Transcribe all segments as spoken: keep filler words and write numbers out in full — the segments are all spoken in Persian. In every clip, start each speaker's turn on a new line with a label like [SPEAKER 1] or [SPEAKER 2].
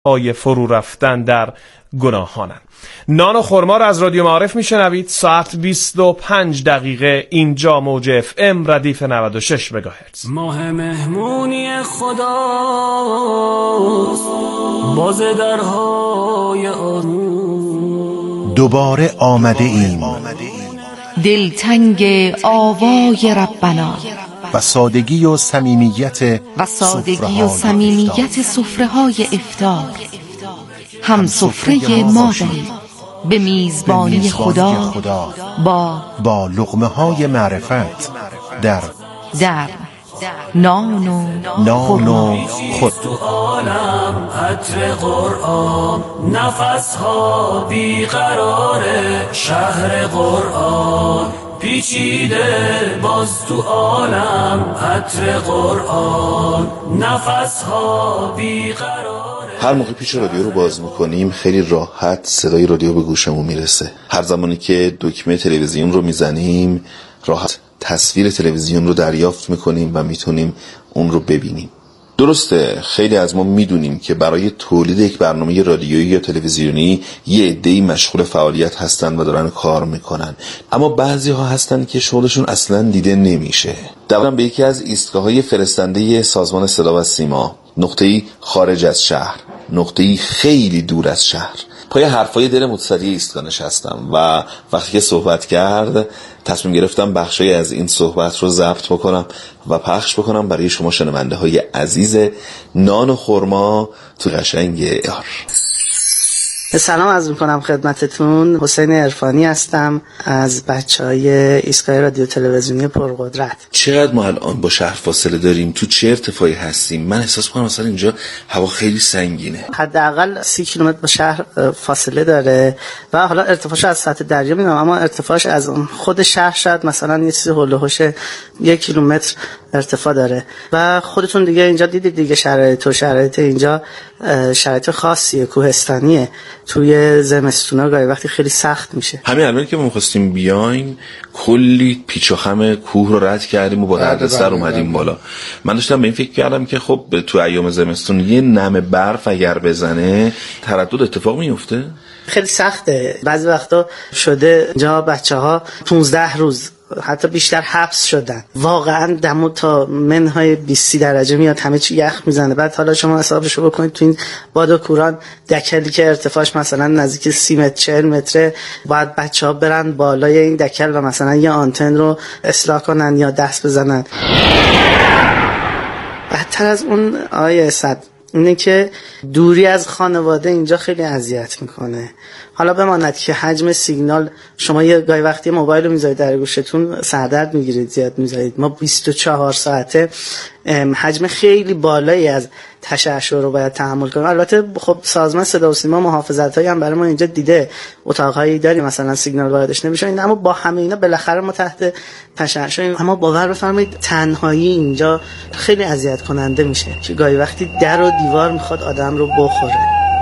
[SPEAKER 1] های فرو رفتن در گناهانند. نان و خرما را از رادیو معارف میشنوید. ساعت بیست و پنج دقیقه اینجا موج اف ام ردیف نود و شش مگاهرتز.
[SPEAKER 2] ماه مهمونی خداست، باز درهای آروم
[SPEAKER 3] دوباره آمده ایم،
[SPEAKER 4] دلتنگ آوای ربنا
[SPEAKER 3] و سادگی و صمیمیت
[SPEAKER 4] و سادگی و صمیمیت سفره‌های افطار. هم سفره ما دارید به میزبانی خدا با
[SPEAKER 3] با لقمه‌های معرفت در
[SPEAKER 4] در نان و
[SPEAKER 3] نان و خود
[SPEAKER 2] تو عالم عطر قرآن، نفسها بیقراره شهر قرآن، پیچیده باز تو عالم عطر قرآن، نفسها بیقراره.
[SPEAKER 5] هر موقع پیش رادیو رو باز میکنیم خیلی راحت صدای رادیو به گوشمون میرسه. هر زمانی که دکمه تلویزیون رو میزنیم راحت تصویر تلویزیون رو دریافت میکنیم و میتونیم اون رو ببینیم. درسته خیلی از ما میدونیم که برای تولید یک برنامه رادیویی یا تلویزیونی یه عده‌ای مشغول فعالیت هستن و دارن کار میکنن، اما بعضی ها هستن که شغلشون اصلا دیده نمیشه. دورم به یکی از ایستگاه‌های فرستنده سازمان صدا و سیما، نقطه‌ای خارج از شهر، نقطه‌ای خیلی دور از شهر، پای حرفای دل متصدی ایستگاه نشستم و وقتی که صحبت کرد تصمیم گرفتم بخشی از این صحبت رو ضبط بکنم و پخش بکنم برای شما شنونده های عزیز نان و خرما تو قشنگ یار.
[SPEAKER 6] سلام عرض میکنم خدمتتون. حسین عرفانی هستم از بچهای ایستگاه رادیو تلویزیونی پرقدرت.
[SPEAKER 5] چقدر ما الان با شهر فاصله داریم؟ تو چه ارتفاعی هستیم؟ من احساس میکنم مثلا اینجا هوا خیلی سنگینه.
[SPEAKER 6] حداقل سی کیلومتر با شهر فاصله داره و حالا ارتفاعش از سطح دریا میدونم، اما ارتفاعش از خود شهر شاید مثلا یه چیزی هول و هوش یک کیلومتر ارتفاع داره و خودتون دیگه اینجا دیدید دیگه شرایط و شرایط اینجا شرایط خاصیه، کوهستانیه. توی زمستونا گاهی وقتی خیلی سخت میشه.
[SPEAKER 5] همین الان که ما می‌خواستیم بیایم کلی پیچ و خم کوه رو رد کردیم و با دردسر اومدیم بالا. من داشتم به این فکر کردم که خب تو ایام زمستون یه نم برف اگر بزنه تردد اتفاق میفته.
[SPEAKER 6] خیلی سخته. بعضی وقتا شده اینجا بچه‌ها پانزده روز حتی بیشتر حبس شدن. واقعا دمو تا منهای بیست درجه میاد، همه چی یخ میزنه. بعد حالا شما حسابشو بکنید تو این باد و کوران دکلی که ارتفاعش مثلا نزدیک سی متر چهل متره، باید بچه‌ها برن بالای این دکل و مثلا یه آنتن رو اصلاح کنن یا دست بزنن. بدتر از اون آیه صد اینه که دوری از خانواده اینجا خیلی اذیت میکنه. حالا بماند که حجم سیگنال، شما یه گاهی وقتی موبایل رو میذارید در گوشتون سردرد میگیرید، زیاد میذارید. ما بیست و چهار ساعته حجم خیلی بالایی از تشعشع رو باید تحمل کنیم. البته خب سازمان صدا و سیما محافظتایی هم برای ما اینجا دیده، اتاقایی داریم مثلا سیگنال واردش نمیشه، اما با همه اینا بالاخره ما تحت تشعشعیم. اما باور بفرمایید تنهایی اینجا خیلی اذیت کننده میشه که گاهی وقتی در و دیوار میخواد آدم رو بخوره.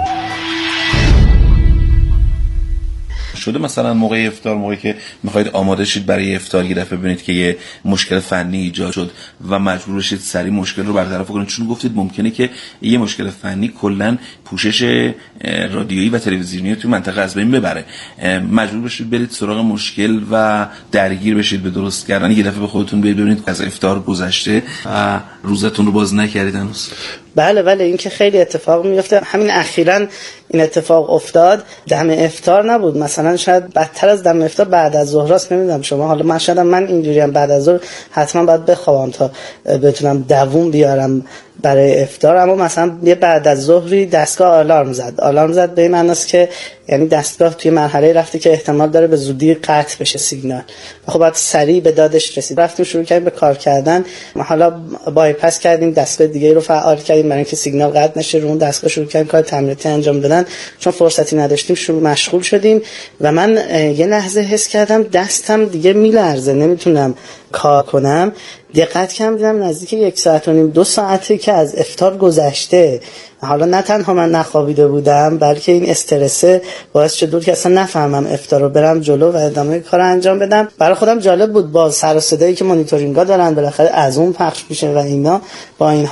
[SPEAKER 5] شده مثلا موقع افطار، موقعی که میخواید آماده شید برای افطار، یه دفعه ببینید که یه مشکل فنی ایجاد شد و مجبور شید سریع مشکل رو برطرف کنید؟ چون گفتید ممکنه که یه مشکل فنی کلا پوشش رادیویی و تلویزیونی تو منطقه از بین ببره، مجبور بشید برید سراغ مشکل و درگیر بشید به درست کردن. یه دفعه به خودتون ببینید از افطار گذشته و روزتون رو باز نکردید هنوز.
[SPEAKER 6] بله بله این که خیلی اتفاق میفته. همین اخیراً این اتفاق افتاد. دم افطار نبود، مثلا شاید بدتر از دم افطار بعد از ظهراست. نمیدونم شما، حالا من شاید من اینجوریم بعد از ظهر حتما باید بخوابم تا بتونم دووم بیارم برای افطار. اما مثلا یه بعد از ظهری دستگاه آلارم زد آلارم زد به این معنی است که یعنی دستگاه توی مرحله رفته که احتمال داره به زودی قطع بشه سیگنال. خب بعد سریع به دادش رسید، رفتیم شروع کردیم به کار کردن. ما حالا بایپاس کردیم دستگاه دیگه رو فعال کردیم برای اینکه سیگنال قطع نشه، رو اون دستگاه شروع کردیم کار تعمیراتی انجام دادن. چون فرصتی نداشتیم شروع مشغول شدیم و من یه لحظه حس کردم دستم دیگه میلرزه، نمیتونم کار کنم. دقت کردم دیدم نزدیک یک ساعت و نیم دو ساعته که از افطار گذشته. حالا نه تنها من نخوابیده بودم، بلکه این استرسه باعث شد که اصلا نفهمم افطار رو برم جلو و ادامه کار انجام بدم. برای خودم جالب بود با سر و صدایی که مانیتورینگا دارن بالاخره از اون پخش میشه و اینا، با این حال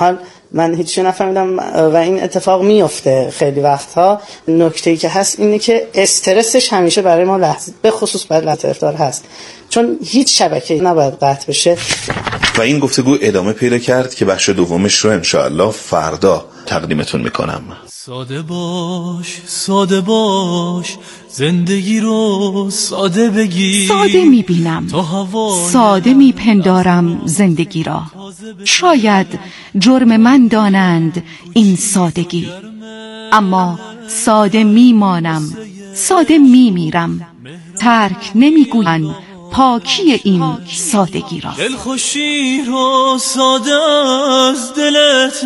[SPEAKER 6] من هیچی نفهمیدم و این اتفاق میفته خیلی وقتها. نکته‌ای که هست اینه که استرسش همیشه برای ما لحظه به خصوص برای لحظه افطار هست، چون هیچ شبکه‌ای نباید قطع بشه.
[SPEAKER 5] و این گفتگو ادامه پیدا کرد که بخش دومش رو انشاءالله فردا تقدیمتون میکنم.
[SPEAKER 2] ساده باش ساده باش زندگی رو ساده بگیر،
[SPEAKER 4] ساده میبینم ساده میپندارم زندگی را، شاید جرم من دانند این سادگی، اما ساده میمانم ساده میمیرم، ترک نمیگویم پاکی این سادگی را.
[SPEAKER 2] دلخوشی رو ساده از دلت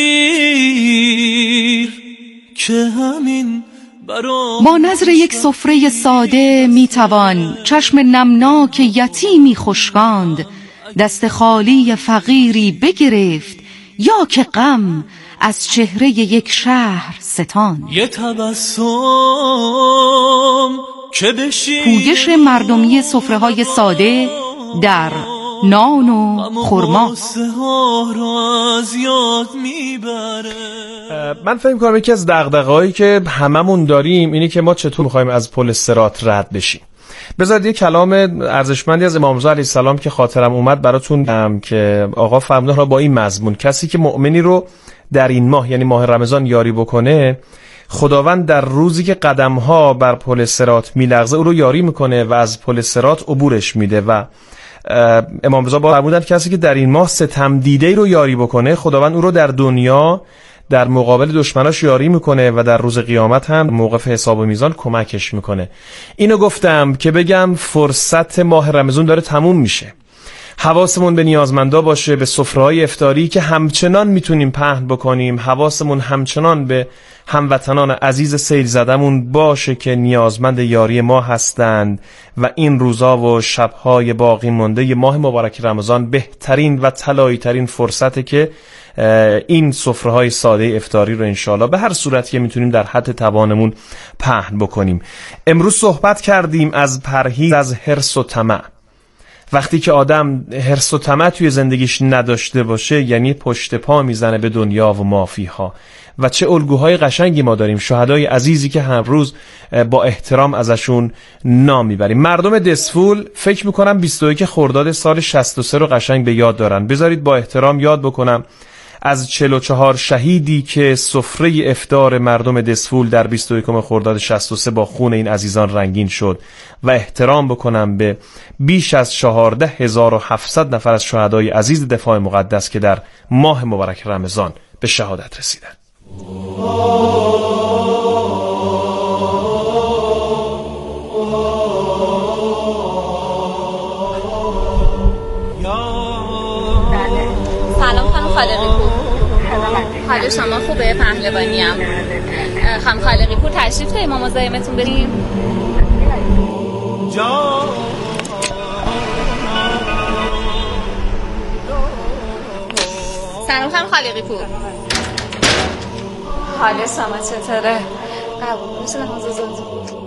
[SPEAKER 2] نگیر که همین
[SPEAKER 4] با نظر یک سفره ساده میتوان چشم نمناک یتیمی خشکاند، دست خالی فقیری بگرفت یا که غم از چهره یک شهر ستان.
[SPEAKER 2] یه تبسم که بشی
[SPEAKER 4] پویش مردمی سفره های ساده در نان و خرما.
[SPEAKER 1] من فکر می‌کنم یکی از دغدغه‌هایی که هممون داریم اینه که ما چطور می‌خوایم از پل صراط رد بشیم. بذارید یه کلام ارزشمندی از امام رضا علیه السلام که خاطرم اومد براتون بگم که آقا فرمودن را با این مضمون: کسی که مؤمنی رو در این ماه یعنی ماه رمضان یاری بکنه، خداوند در روزی که قدم‌ها بر پل صراط میلغزه او رو یاری میکنه و از پل صراط عبورش میده. و امام رضا با فرمودن کسی که در این ماه ستم دیده رو یاری بکنه، خداوند او رو در دنیا در مقابل دشمناش یاری میکنه و در روز قیامت هم موقف حساب و میزان کمکش میکنه. اینو گفتم که بگم فرصت ماه رمضان داره تموم میشه، حواسمون به نیازمندا باشه، به سفره‌های افطاری که همچنان میتونیم پهن بکنیم، حواسمون همچنان به هموطنان عزیز سیل زدمون باشه که نیازمند یاری ما هستند و این روزا و شبهای باقی مانده ماه مبارک رمضان بهترین و طلایی ترین فرصته که این سفره‌های ساده افطاری رو انشالله به هر صورتی که میتونیم در حد توانمون پهن بکنیم. امروز صحبت کردیم از پرهیز از حرص و طمع. وقتی که آدم حرص و طمع توی زندگیش نداشته باشه یعنی پشت پا میزنه به دنیا و مافیها. و چه الگوهای قشنگی ما داریم، شهدای عزیزی که هر روز با احترام ازشون نام میبریم. مردم دسفول فکر میکنم بیست و یک خرداد سال شصت و سه رو قشنگ به یاد دارن. بذارید با احترام یاد بکنم از چهل و چهار شهیدی که سفره افطار مردم دسفول در بیست و یک خرداد شصت و سه با خون این عزیزان رنگین شد و احترام بکنم به بیش از چهارده هزار و هفتصد نفر از شهدای عزیز دفاع مقدس که در ماه مبارک رمضان به شهادت رسیدن.
[SPEAKER 7] سلام خانم خالقی پور. حال شما خوبه؟ پهلوانی ام. خانم خالقی پور تشریف داریم ما مزاحمتون بریم؟ سلام خانم خالقی پور. حال شما چطوره؟ قبول میشه نماز زنده.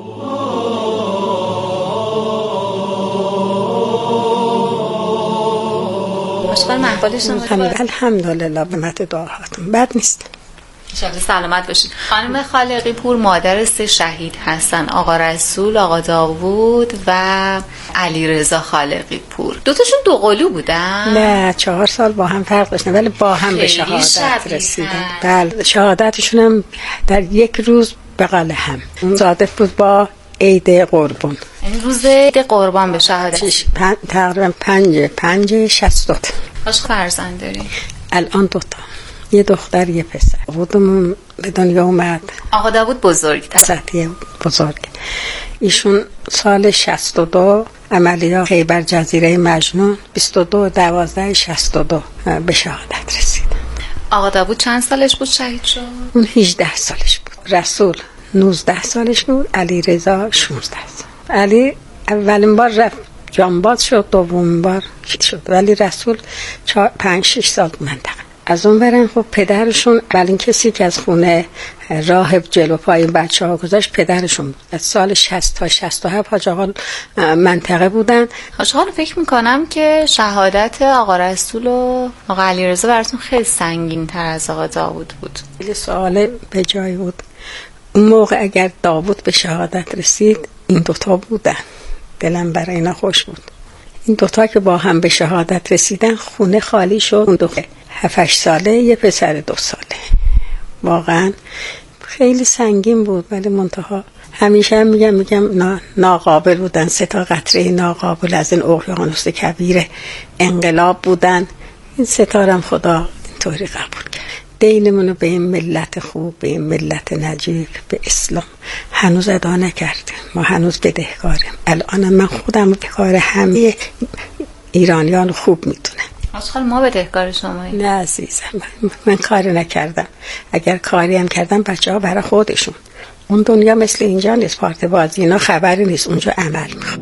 [SPEAKER 7] مشکل محوالشون
[SPEAKER 8] الحمدلله به مت دعاهاتون بد نیست.
[SPEAKER 7] انشالله سلامت باشید. خانم خالقی پور مادر سه شهید هستن، آقا رسول، آقا داوود و علی رضا خالقی پور. دوتاشون دو قلو بودن؟
[SPEAKER 8] نه چهار سال با هم فرق داشتن ولی با هم به شهادت رسیدن. بله شهادتشون هم در یک روز به قال هم صادف بود با عید قربان.
[SPEAKER 7] یعنی روز عید قربان به شهادت
[SPEAKER 8] پن... تقریبا پنج پنج شصت دو.
[SPEAKER 7] باش فرزند داری؟
[SPEAKER 8] الان دوتا، یه دختر یه پسر. بودم به دنیا اومد
[SPEAKER 7] آقا داوود بزرگتر،
[SPEAKER 8] سطحی بزرگ. ایشون سال شصت و دو عملیات خیبر جزیره مجنون بیست و دو دوازده شصت و دو به شهادت رسید.
[SPEAKER 7] آقا داوود چند سالش بود شهید شد؟
[SPEAKER 8] اون هجده سالش بود. رسول نوزده سالش بود. علی رضا شانزده سال. علی اولین بار رفت جانباز شد، دومین بار شد، ولی رسول پنج شش سال منطقه. از اون برن خب پدرشون اولین کسی که از خونه راه جلو پای بچه ها گذاشت پدرشون بود. از سال شصت تا شصت و هفت حاج آقا منطقه بودن.
[SPEAKER 7] حاج آقا فکر میکنم که شهادت آقا رسول و آقا علیرضا براتون خیلی سنگین تر از آقا داوود بود.
[SPEAKER 8] خیلی سوال به جای بود. اون موقع اگر داوود به شهادت رسید این دوتا بودن، دلم برای اینا خوش بود. این دوتا که با هم به شهادت رسیدن خونه خالی شد. اون دو هفت ساله یه پسر دو ساله، واقعا خیلی سنگین بود. ولی منتها همیشه هم میگم میگم ناقابل بودن، سه تا قطره ناقابل از این اقیانوس کبیر انقلاب بودن. این ستارم خدا اینطوری قبول کرد. دینمونو به این ملت خوب، به این ملت نجیب، به اسلام هنوز ادا نکردیم. ما هنوز بدهکاریم. الان من خودم بدهکار همه ایرانیان خوب میدونم.
[SPEAKER 7] آخه ما بدهکار شماییم.
[SPEAKER 8] نه عزیزم، من, من کاری نکردم. اگر کاری هم کردم بچه ها برای خودشون. اون دنیا مثل اینجا نیست، پارت بازی اینا خبری نیست، اونجا عمل میخواد.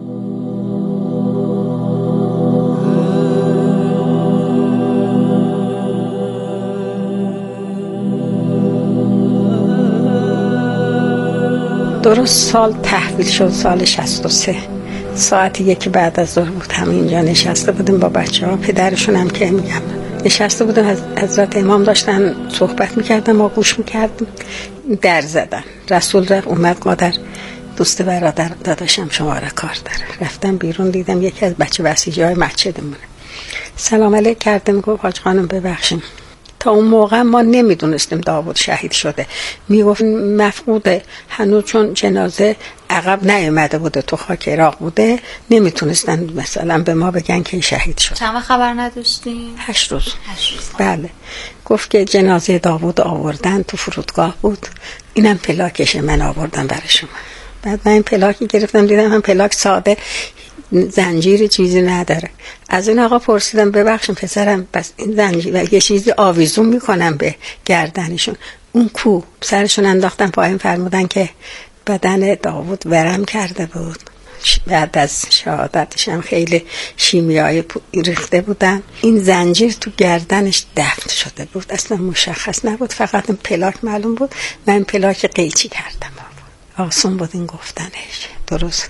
[SPEAKER 8] درست سال تحویل شد، سال شصت و سه، ساعت یک بعد از ظهر بود. هم اینجا نشسته بودیم با بچه ها، پدرشون هم که میگم نشسته بودیم، از حضرت امام داشتن صحبت میکردن، ما گوش میکردیم. در زدن، رسول رفت اومد، مادر دوست برادر داداشم شماره کار داره. رفتم بیرون دیدم یکی از بچه بسیجی های مسجدمونه. سلام علیک کردم، گفت حاج خانم ببخشیم تا اون موقع ما نمیدونستیم داوود شهید شده. میگفت مفقوده، هنوز چون جنازه عقب نیامده بوده، تو خاک عراق بوده، نمیتونستن مثلا به ما بگن که شهید شد.
[SPEAKER 7] چند خبر نداشتیم؟
[SPEAKER 8] هشت روز.
[SPEAKER 7] هشت روز.
[SPEAKER 8] بله. گفت که جنازه داوود آوردن، تو فرودگاه بود، اینم پلاکشه من آوردم برای شما. بعد من این پلاکی گرفتم، دیدم هم پلاک ساده، زنجیر چیزی نداره. از این آقا پرسیدم ببخشید پسرم، بس این زنجیر یه چیزی آویزون میکنم به گردنشون، اون کو؟ سرشون انداختن پایین، فرمودن که بدن داوود ورم کرده بود. بعد از شهادتش هم خیلی شیمیایی ریخته بودن. این زنجیر تو گردنش دفن شده بود، اصلا مشخص نبود، فقط این پلاک معلوم بود. من این پلاک قیچی کردم. آسون بود این گفتنش. درست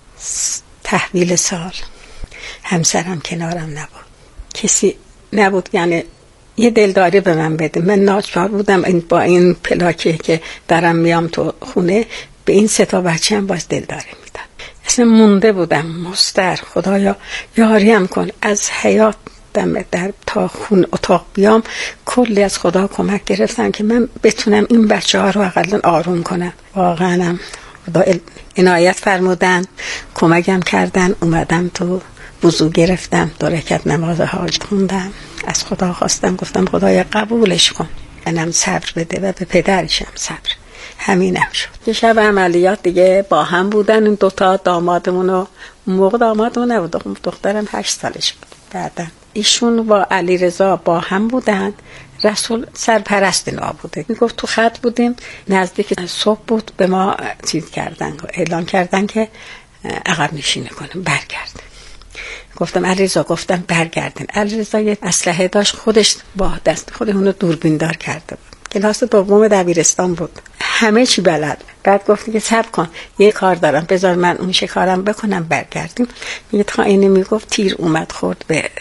[SPEAKER 8] تحویل سال همسرم کنارم نبود، کسی نبود، یعنی یه دلداری به من بده. من ناچار بودم این با این پلاکی که درم میام تو خونه به این سه تا بچه هم باز دلداری میدم. اصلا مونده بودم مستر، خدایا یاریم کن از حیات دم در تا خون اتاق بیام. کلی از خدا کمک گرفتم که من بتونم این بچه ها رو اقلا آروم کنم. واقعا هم خدا عنایت فرمودن، کمکم کردن. اومدم تو وضو گرفتم، دو رکعت نماز حاج خوندم، از خدا خواستم، گفتم خدایا قبولش کن، منم صبر بده و به پدرشم صبر. همینم شد. یه شب عملیات دیگه با هم بودن این دوتا، دامادمون و اون موقع دامادمون نبود، دخترم هشت سالش بود. بعدا ایشون با علیرضا با هم بودن. رسول سرپرست اینا بوده. میگفت تو خط بودیم، نزدیک صبح بود، به ما چیز کردن، اعلام کردن که عقب نشینی کنیم، برگرد. گفتم علیرضا، گفتم برگردین. علیرضا یه اسلحه داشت، خودش با دست خود اونو دوربین دار کرده بود. کلاس دوم دبیرستان بود، همه چی بلد. بعد گفت که صبر کن، یه کار دارم، بذار من اون کارم بکنم برگردیم. میگه تا اینه میگفت تیر اومد خورد به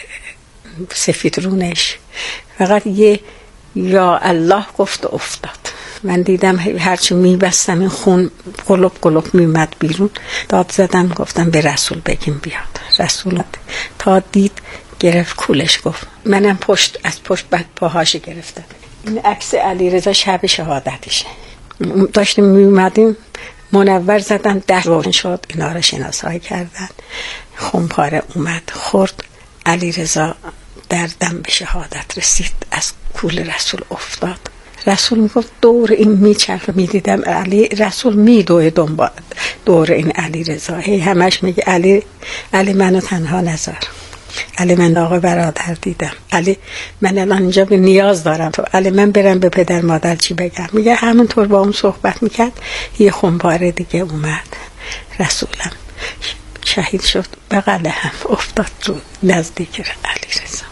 [SPEAKER 8] سفید رونش، فقط یه یا الله گفت و افتاد. من دیدم هرچی میبستم این خون قلوب قلوب میمد بیرون. داد زدم، گفتم به رسول بگیم بیاد. رسول تا دید گرفت کولش، گفت منم پشت از پشت بعد پاهاش گرفتم. این عکس علیرضا شب شهادتشه. داشتیم میومدیم، منور زدن، ده روشن شد، اینا رو شناسایی کردن. خونپاره اومد خورد. علیرضا دردم به شهادت رسید، از کول رسول افتاد. رسول میگفت دور این میچرخه، میدیدم علی رسول میدوه دنبال دور این علیرضا، هی همش میگه علی علی منو تنها نذار، علی من آقا برادر دیدم، علی من الان اینجا به نیاز دارم، تو علی من برم به پدر مادر چی بگم. میگه همونطور با اون صحبت میکرد. یه خونپاره دیگه اومد، رسولم شهید شد، بغل هم افتاد رو نزدیک علیرضا.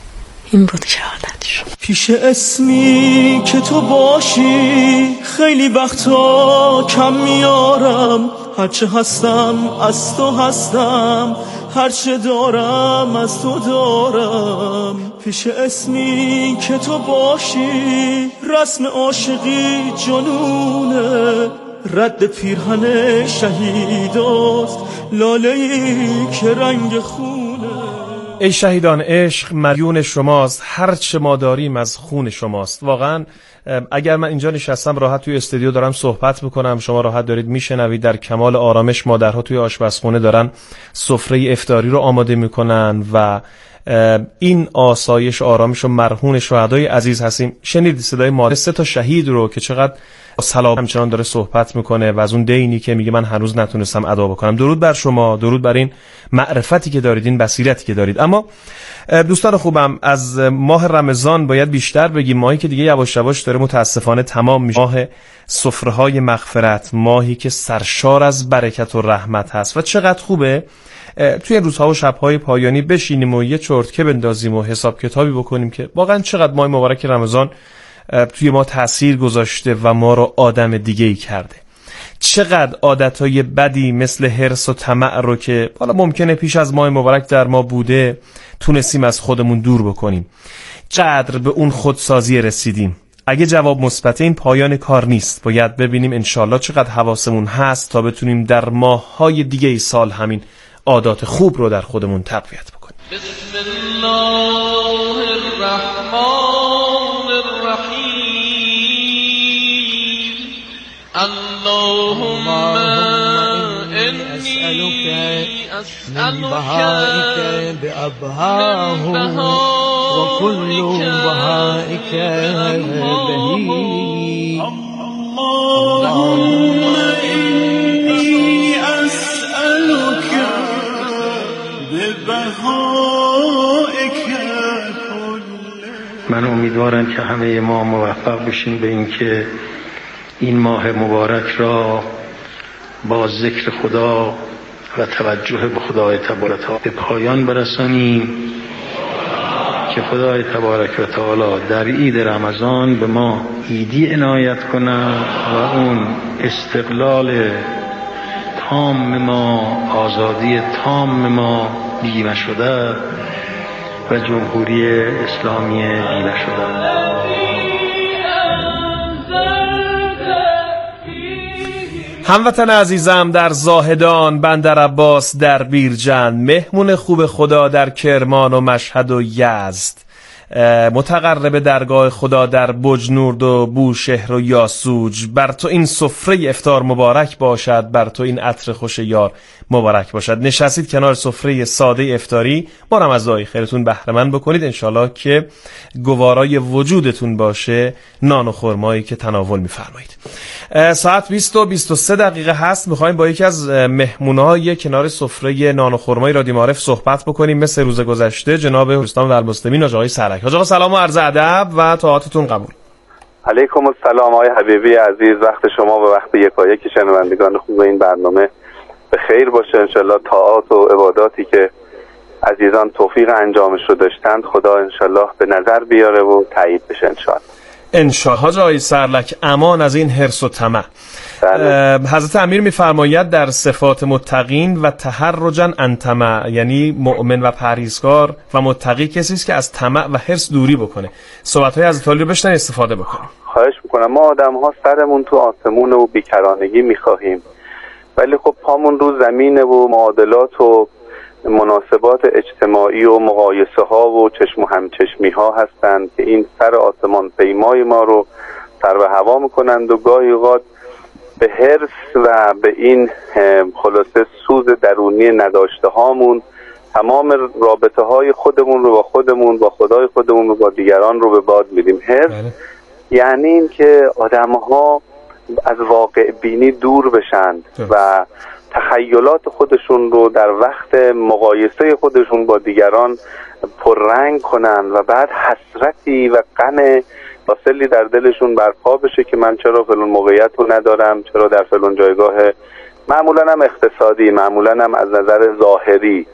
[SPEAKER 8] این بود شهادتشون.
[SPEAKER 2] پیش اسمی که تو باشی خیلی وقتا کم میارم، هرچه هستم از تو هستم، هرچه دارم از تو دارم. پیش اسمی که تو باشی رسم عاشقی جنونه، رد پیرهن شهیداست لاله‌ای که رنگ خونه.
[SPEAKER 1] ای شهیدان عشق مدیون شماست، هر چه ما داریم از خون شماست. واقعا اگر من اینجا نشستم راحت توی استودیو دارم صحبت میکنم، شما راحت دارید میشنوید، در کمال آرامش مادرها توی آشپزخونه دارن سفره افطاری رو آماده میکنن و این آسایش آرامش و مرهون شهدای عزیز هستیم. شنیدید صدای مادر سه تا شهید رو که چقدر سلام همچنان داره صحبت میکنه و از اون دینی که میگه من هنوز نتونستم ادا بکنم. درود بر شما، درود بر این معرفتی که دارید، این بصیرتی که دارید. اما دوستان خوبم، از ماه رمضان باید بیشتر بگیم، ماهی که دیگه یواش یواش داره متاسفانه تمام میشه، ماه سفره‌های مغفرت، ماهی که سرشار از برکت و رحمت هست و چقدر خوبه توی این روزها و شب‌های پایانی بشینیم و یه چرتکه بندازیم و حساب کتابی بکنیم که واقعا چقدر ماه مبارک رمضان توی ما تأثیر گذاشته و ما رو آدم دیگه‌ای کرده. چقدر عادتهای بدی مثل حرص و طمع رو که حالا ممکنه پیش از ماه مبارک در ما بوده تونستیم از خودمون دور بکنیم. چقدر به اون خودسازی رسیدیم. اگه جواب مثبت، این پایان کار نیست. باید ببینیم انشالله چقدر حواسمون هست تا بتونیم در ماه‌های دیگه ای سال همین عادات خوب رو در خودمون تقویت بکنیم.
[SPEAKER 2] بسم الله الرحمن الرحیم. اللهم انی اسألك من بهائك بأبهاه و کل بهائك بهی. اللهم انی اسألك ببهائك.
[SPEAKER 9] من امیدوارم که همه ما موفق بشیم به اینکه این ماه مبارک را با ذکر خدا و توجه به خدای تبارک و تعالی به پایان برسانیم، که خدای تبارک و تعالی در عید رمضان به ما عیدی عنایت کند و اون استقلال تام ما، آزادی تام ما بیمه شده و جمهوری اسلامی بیمه شده.
[SPEAKER 1] هموطن عزیزم در زاهدان، بندر عباس در بیرجند، مهمون خوب خدا در کرمان و مشهد و یزد، متقرب درگاه خدا در بجنورد و بوشهر و یاسوج، بر تو این سفره افطار مبارک باشد، بر تو این عطر خوش یار مبارک باشد. نشستید کنار سفره ساده افطاری، ما رو از دعای خیرتون بهره مند بکنید انشالله که گوارای وجودتون باشه نان و خرمایی که تناول می‌فرمایید. ساعت بیست و بیست و سه دقیقه هست. می‌خوایم با یکی از مهمونای کنار سفره نان و خرمای رادیو معارف صحبت بکنیم. مثل روز گذشته جناب حسام والمسلمین آقای سرک. آقا سلام و عرض ادب و طاعتتون قبول.
[SPEAKER 10] علیکم السلام آقای حبیبی عزیز، وقت شما و وقت یکایک شنوندگان خوب این برنامه به خیر باشه. انشالله طاعات و عباداتی که عزیزان توفیق انجامش رو داشتند خدا انشالله به نظر بیاره و تایید بشه انشالله.
[SPEAKER 1] انشالله. حاج آقای سرلک، امان از این حرص و طمع. حضرت امیر میفرماید در صفات متقین و تحرجا عن طمع، یعنی مؤمن و پرهیزکار و متقی کسی است که از طمع و حرص دوری بکنه. صحبت‌های حضرت علی رو بشنوید استفاده بکنیم.
[SPEAKER 10] خواهش میکنم. ما آدم‌ها سرمون تو آسمون و بیکرانگی میخواهیم، ولی خب پامون رو زمینه و معادلات و مناسبات اجتماعی و مقایسه ها و چشم و همچشمی ها هستند که این سر آسمان پیمای ما رو سر و هوا میکنند و گاهی اوقات به حرص و به این خلاصه سوز درونی نداشته هامون تمام رابطه های خودمون رو با خودمون، با خدای خودمون و با دیگران رو به باد میدیم. حرص یعنی این که آدم ها از واقع بینی دور بشند و تخیلات خودشون رو در وقت مقایسه خودشون با دیگران پررنگ کنن و بعد حسرتی و غم واصلی در دلشون برپا بشه که من چرا فلان موقعیت رو ندارم، چرا در فلان جایگاه معمولا هم اقتصادی، معمولا هم از نظر ظاهری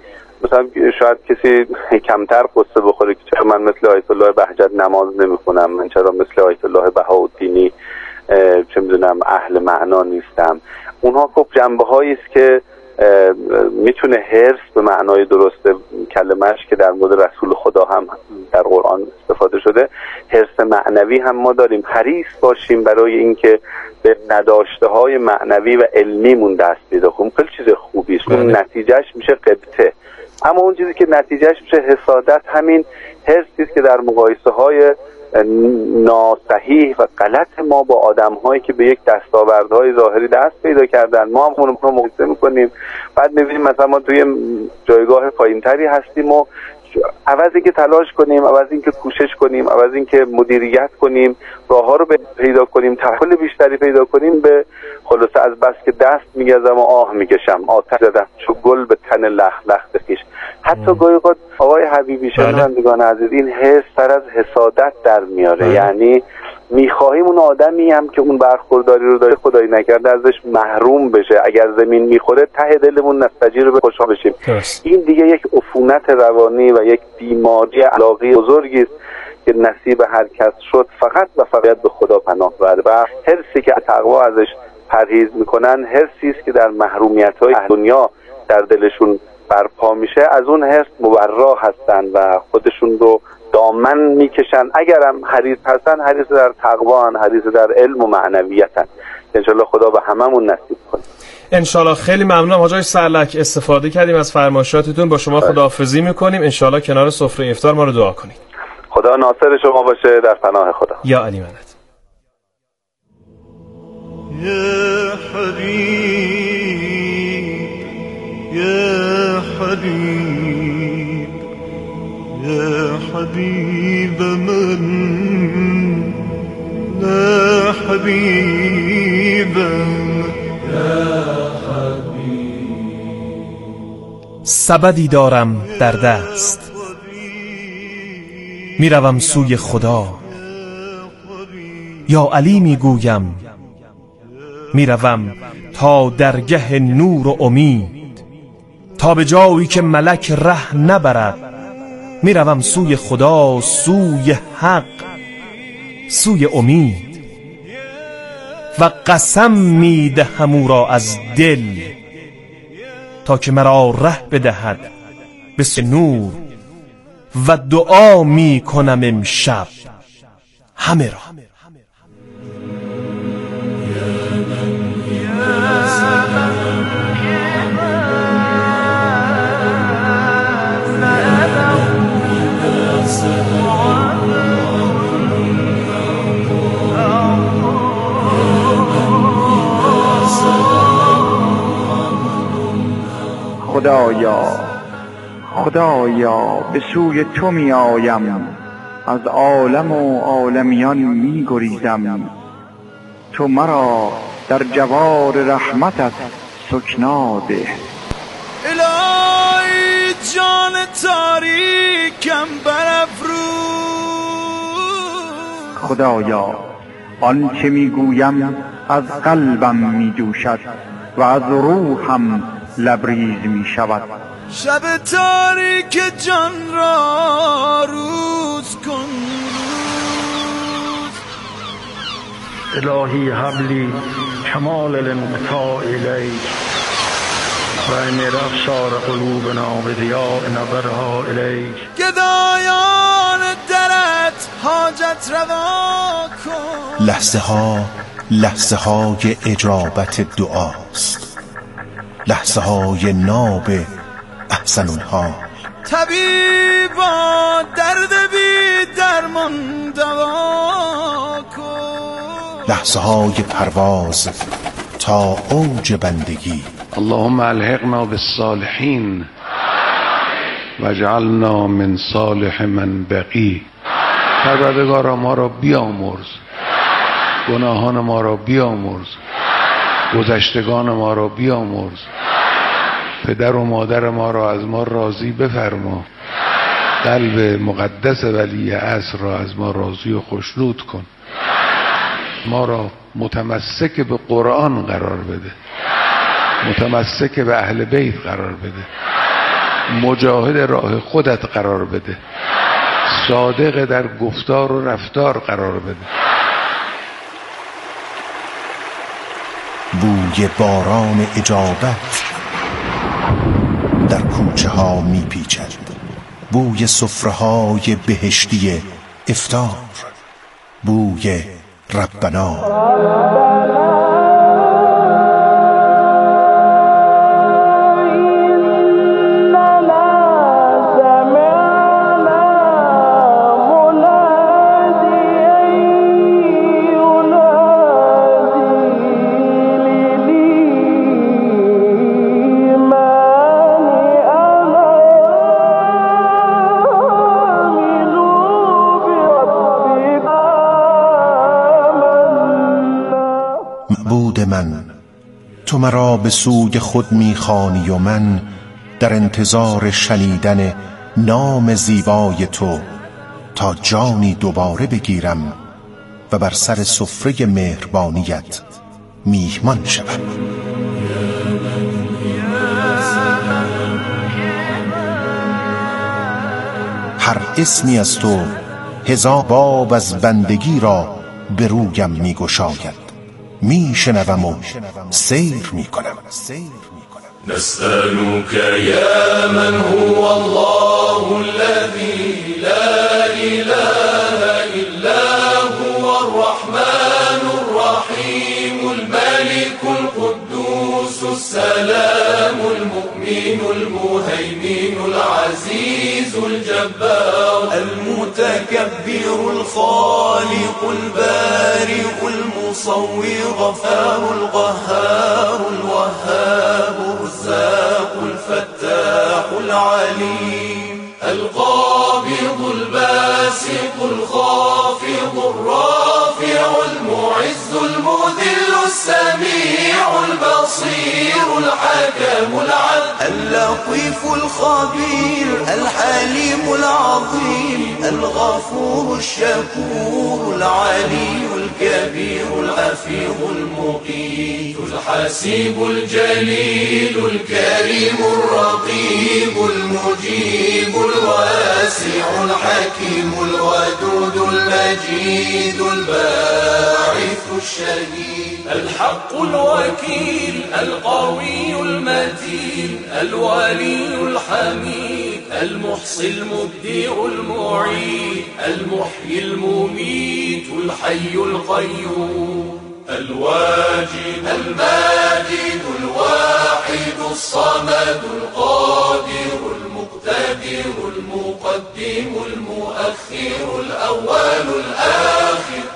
[SPEAKER 10] مثلا شاید کسی کمتر قصه بخوره که چرا من مثل آیت الله بهجت نماز نمیخونم، من چرا مثل آیت الله بهاءالدینی چه میدونم اهل معنا نیستم. اونها خب جنبه هایی است که میتونه حرص به معنای درست کلمش که در مورد رسول خدا هم در قرآن استفاده شده، حرص معنوی هم ما داریم. حریص باشیم برای اینکه به نداشته های معنوی و علمیمون دست پیدا کنیم. خیلی چیز خوبی است، اون نتیجهش میشه قبطه. اما اون چیزی که نتیجهش میشه حسادت، همین حرصی است که در مقایسه های ناصحیح و غلط ما با آدم هایی که به یک دستاوردهای ظاهری دست پیدا کردن ما هم اون رو مقایسه میکنیم. بعد میبینیم مثلا ما توی جایگاه پایینتری هستیم و عوض اینکه تلاش کنیم، عوض اینکه کوشش کنیم، عوض اینکه مدیریت کنیم، راه ها رو پیدا کنیم، تحول بیشتری پیدا کنیم، به خلاصه از بس که دست میگزم و آه میکشم، آتش زدم چو گل به تن لخ لخت خویش. حتی گاهی اوقات آقای حبیبی شنوندگان عزیز این حس سر از حسادت در میاره. یعنی میخواهیم اون آدمی هم که اون برخورداری رو داره خدایی نکرده ازش محروم بشه، اگر زمین میخوره ته دلمون نستجیر رو به خوشحال بشیم. این دیگه یک عفونت روانی و یک بیماری علاقی بزرگی است که نصیب هر کس شد فقط و فقط به خدا پناه بره. و حرصی که تقوا ازش پرهیز میکنن حرصی است که در محرومیت‌های دنیا در دلشون برپا میشه، از اون حرص مبرا هستن و خودشون رو دامن میکشن. اگرم حریص هستن، حریص در تقوا هستن، حریص در علم و معنویتن. انشالله خدا به هممون نصیب کنه.
[SPEAKER 1] انشالله. خیلی ممنونم حاج سرلک، استفاده کردیم از فرمایشاتتون. با شما خداحافظی میکنیم. انشالله کنار سفره افطار ما رو دعا کنید.
[SPEAKER 10] خدا ناصر شما باشه، در پناه خدا.
[SPEAKER 1] یا علی مدد.
[SPEAKER 2] یا حبیب یا حبیب یا حبیب من لا حبیب یا
[SPEAKER 1] سبدی دارم در دست، میروم سوی خدا. یا علی میگویم، میروم تا درگه نور و امید، تا به جایی که ملک ره نبرد. میروم سوی خدا، سوی حق، سوی امید. و قسم میدهم او را از دل، تا که مرا ره بدهد به سوی نور. و دعا می کنم امشب همه را.
[SPEAKER 11] خدایا خدایا به سوی تو می آیم، از عالم و عالمیان می گریزم. تو مرا در جوار رحمتت سکنا ده.
[SPEAKER 2] الهی جان تاریکم برافروز.
[SPEAKER 11] خدایا آن که می گویم از قلبم می جوشد و از روحم لبریز می شود.
[SPEAKER 2] شب تاریک جان را روز کن روز.
[SPEAKER 9] الهی حبلی کمال الانقطاع الیک و امیر افشار قلوبنا به ضیاء نظرها الیک.
[SPEAKER 2] گدایان درت حاجت روا کن.
[SPEAKER 3] لحظه ها لحظه های اجابت دعاست، لحظه های ناب احسن الحال.
[SPEAKER 2] طبیبا درد بی درمان دوا کن.
[SPEAKER 3] لحظه های پرواز تا اوج بندگی.
[SPEAKER 12] اللهم الحقنا بالصالحین واجعلنا من صالح من بقی. پروردگارا ما را بیامرز، گناهان ما را بیامرز، گذشتگان ما را بیامرز. پدر و مادر ما را از ما راضی بفرما، قلب مقدس ولی عصر را از ما راضی و خوشنود کن. ما را متمسک به قرآن قرار بده، متمسک به اهل بیت قرار بده. مجاهد راه خودت قرار بده، صادق در گفتار و رفتار قرار بده.
[SPEAKER 3] بوی باران اجابت در کوچه ها می پیچد، بوی سفره های بهشتی افطار، بوی ربنا. معبود من، تو مرا به سوی خود میخوانی و من در انتظار شنیدن نام زیبای تو تا جانی دوباره بگیرم و بر سر سفره مهربانیت میهمان شوم. هر اسمی از تو هزار باب از بندگی را به رویم میگشاید، میشنوم و سیر میکنم.
[SPEAKER 2] نسألك يا من هو الله الذي لا إله إلا هو الرحمن الرحيم الملك القدوس السلام المؤمن المهيمن العزيز الجبار المتكبر الخالق البارئ المصور غفار القهار الوهاب الرزاق الفتاح العليم القابض الباسط الخافض الرافع المعز المذل السميع البصير الحكم العدل اللطيف الخبير الحليم العظيم الغفور الشكور العلي الكبير الحفيظ المقيت الحسيب الجليل الكريم الرقيب المجيب الواسع الحكيم الودود المجيد الباعث الشهيد الحق الوكيل القوي المتين الولي الحميد المحصي المبدع المعيد المحيي المميت الحي القيوم الواجد الماجد الواحد الصمد القادر المقتدر المقدم المؤخر الأول الآخر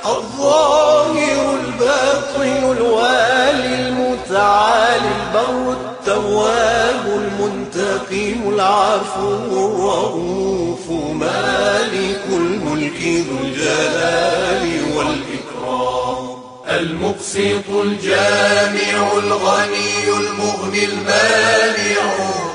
[SPEAKER 2] الظاهر الباطن الوالي المتعالي البر التواب المنتقم العفو الرؤوف مالك الملك ذو الجلال والإكرام المقسط الجامع الغني المغني المانع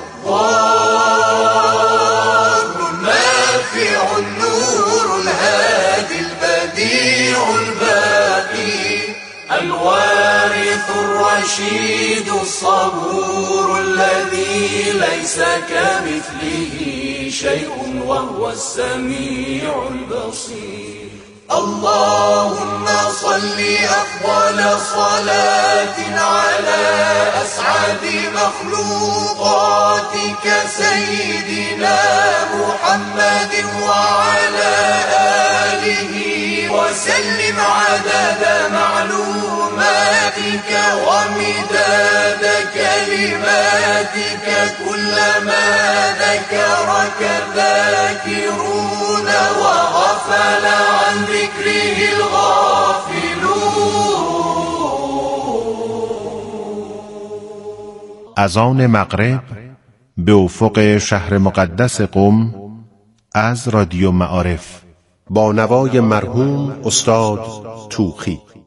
[SPEAKER 2] الضار النافع النور الهادي البديع الباقي الوارث الرشيد الصبور الذي ليس كمثله شيء وهو السميع البصير اللهم صل أفضل صلاة على أسعد مخلوقاتك سيدنا محمد وعلى آله وسلم عدد معلوماتك ومداد كلماتك كلما ذكرك الذاكرون وغفل عن ذكره الغافلون.
[SPEAKER 3] اذان مغرب به افق شهر مقدس قم از رادیو معارف با نوای مرحوم استاد توخی.